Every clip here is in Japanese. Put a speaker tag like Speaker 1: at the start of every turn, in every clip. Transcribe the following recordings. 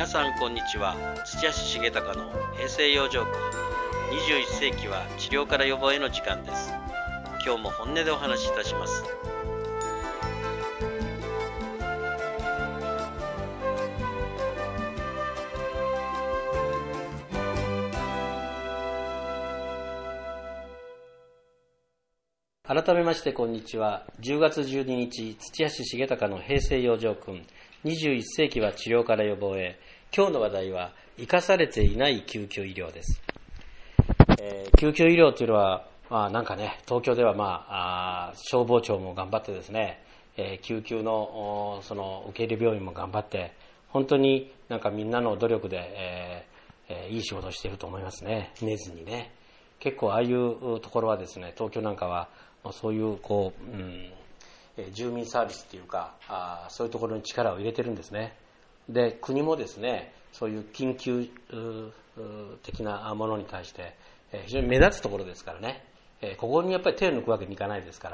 Speaker 1: 皆さんこんにちは。土橋重隆の平成養生訓。21世紀は治療から予防への時間です。今日も本音でお話しいたします。改めましてこんにちは。10月12日、土橋重隆の平成養生訓。21世紀は治療から予防へ。今日の話題は生かされていない救急医療です。救急医療というのは、なんかね、東京では消防庁も頑張ってですね、救急のその受け入れ病院も頑張って、本当になんかみんなの努力で、いい仕事をしていると思いますね。寝ずにね。結構ああいうところはですね、東京なんかはそういう住民サービスっていうか、そういうところに力を入れてるんですね。で、国もですね、そういう緊急的なものに対して非常に目立つところですからね、ここにやっぱり手を抜くわけにいかないですから、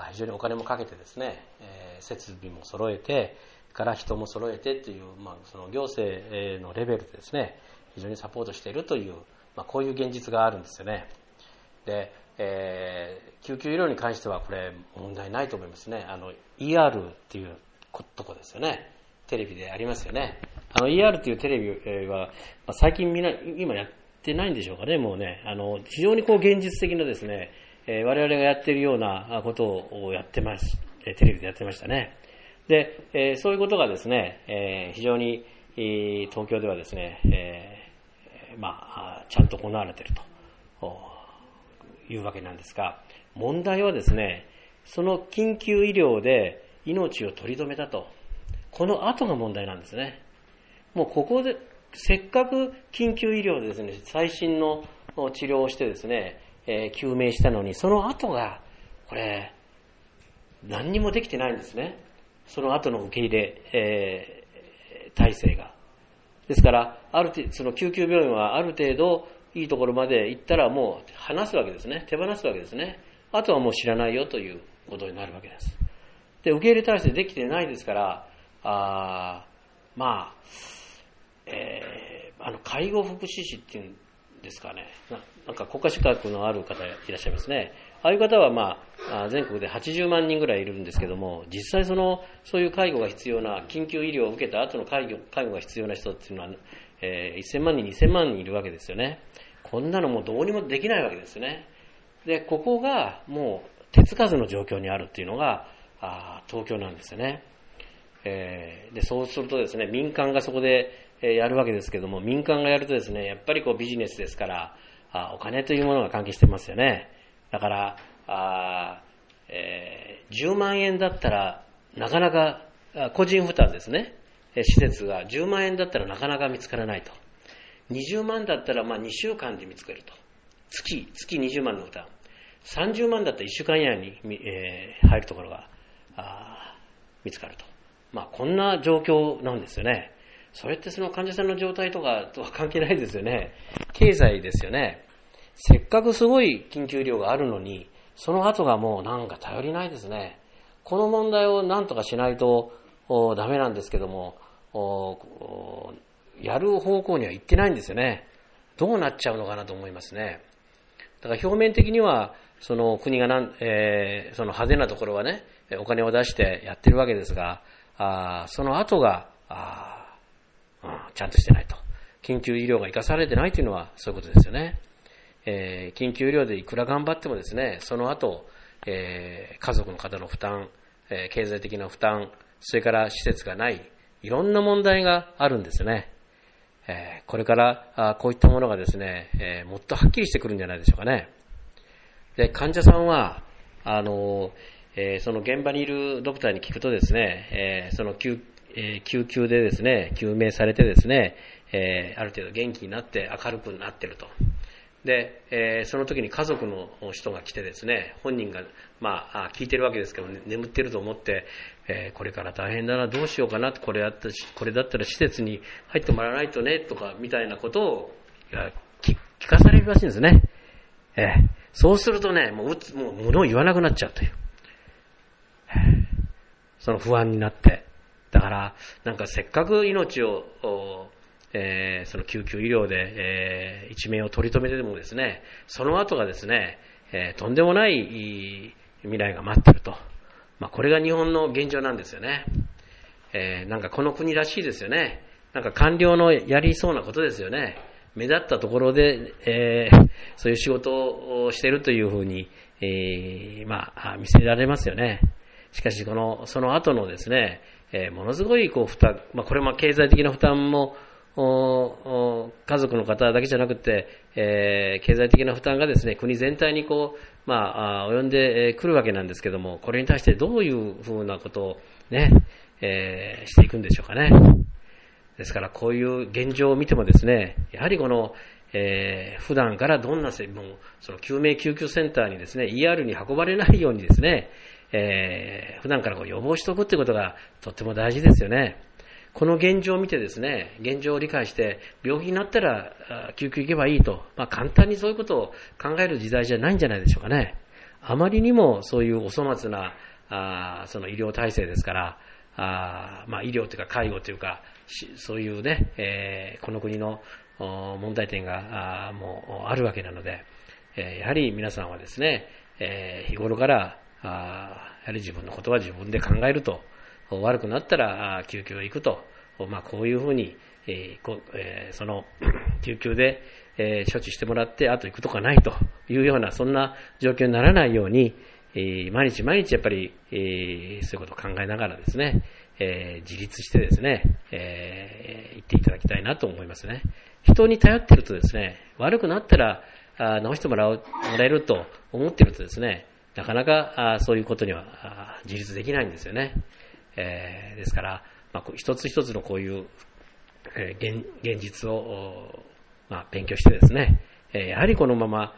Speaker 1: 非常にお金もかけてですね、設備も揃えてから人も揃えてっていう、その行政のレベルでですね、非常にサポートしているという、こういう現実があるんですよね。で、救急医療に関してはこれ問題ないと思いますね。ER っていうとこですよね。テレビでありますよね。ER っていうテレビは、最近今やってないんでしょうかね。もうね、非常に現実的なですね、我々がやっているようなことをやってます。テレビでやってましたね。で、そういうことがですね、非常に東京ではですね、ちゃんと行われているというわけなんですが、問題はですね、その緊急医療で命を取り留めたと、この後が問題なんですね。もうここでせっかく緊急医療でですね、最新の治療をしてですね、救命したのに、その後がこれ何にもできてないんですね。その後の受け入れ、体制が。ですからその救急病院はある程度いいところまで行ったらもう離すわけですね。手放すわけですね。あとはもう知らないよということになるわけです。で、受け入れ体制できてないですから、介護福祉士っていうんですかね。なんか国家資格のある方いらっしゃいますね。ああいう方は全国で80万人ぐらいいるんですけども、実際そういう介護が必要な、緊急医療を受けた後の介護が必要な人っていうのは、1000万人、2000万人いるわけですよね。こんなのもうどうにもできないわけですよね。で、ここがもう手つかずの状況にあるっていうのが東京なんですよね。で、そうするとですね、民間がそこでやるわけですけども、民間がやるとですね、やっぱりビジネスですから、お金というものが関係してますよね。だから10万円だったらなかなか個人負担ですね。施設が10万円だったらなかなか見つからないと。20万だったら2週間で見つかると。月20万の負担。30万だったら1週間以内に、入るところが見つかると。こんな状況なんですよね。それってその患者さんの状態とかとは関係ないですよね。経済ですよね。せっかくすごい緊急医療があるのに、その後がもうなんか頼りないですね。この問題を何とかしないとダメなんですけども、やる方向には行ってないんですよね。どうなっちゃうのかなと思いますね。だから表面的にはその国がその派手なところはね、お金を出してやってるわけですが、その後がちゃんとしてないと。緊急医療が生かされてないというのはそういうことですよね。緊急医療でいくら頑張ってもですね、その後、家族の方の負担、経済的な負担、それから施設がない、いろんな問題があるんですよね。これからこういったものがですね、もっとはっきりしてくるんじゃないでしょうかね。で、患者さんはその現場にいるドクターに聞くとですね、その救急でですね、救命されてですね、ある程度元気になって明るくなっていると。で、その時に家族の人が来てですね、本人が聞いてるわけですけど、眠ってると思って、これから大変だな、どうしようかな、これだったら施設に入ってもらわないとねとかみたいなことを聞かされるらしいんですね。そうするとね、もう物を言わなくなっちゃうという、その不安になって、 だからなんかせっかく命を、その救急医療で、一命を取り留めてでもですね、その後がですね、とんでもない未来が待ってると、これが日本の現状なんですよね。なんかこの国らしいですよね。なんか官僚のやりそうなことですよね。目立ったところで、そういう仕事をしているというふうに、見せられますよね。しかしその後のですね、ものすごい負担、これも経済的な負担も家族の方だけじゃなくて、経済的な負担がですね、国全体に及んでくるわけなんですけども、これに対してどういうふうなことをね、していくんでしょうかね。ですからこういう現状を見てもですね、やはり普段からどんなその救命救急センターにですね、ER に運ばれないようにですね、普段から予防しておくということがとっても大事ですよね。この現状を見てですね、現状を理解して病気になったら救急行けばいいと、簡単にそういうことを考える時代じゃないんじゃないでしょうかね。あまりにもそういうお粗末なその医療体制ですから、医療というか介護というか、そういうね、この国の問題点がもうあるわけなので、やはり皆さんはですね、日頃からやはり自分のことは自分で考えると、悪くなったら救急へ行くと、こういうふうに、その救急で、処置してもらってあと行くとかないというようなそんな状況にならないように、毎日毎日やっぱり、そういうことを考えながらですね、自立してですね、行っていただきたいなと思いますね。人に頼っているとですね、悪くなったら治してもらえると思っているとですね、なかなかそういうことには自立できないんですよね。ですから、一つ一つのこういう、現実を、勉強してですね、やはりこのまま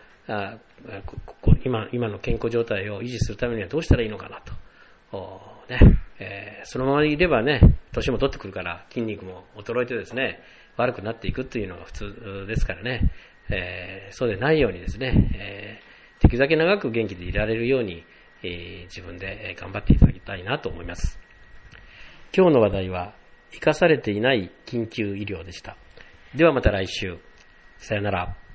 Speaker 1: 今の健康状態を維持するためにはどうしたらいいのかなと、そのままいればね、年も取ってくるから筋肉も衰えてですね、悪くなっていくというのが普通ですからね、そうでないようにですね、できるだけ長く元気でいられるように、自分で頑張っていただきたいなと思います。今日の話題は生かされていない緊急医療でした。ではまた来週。さよなら。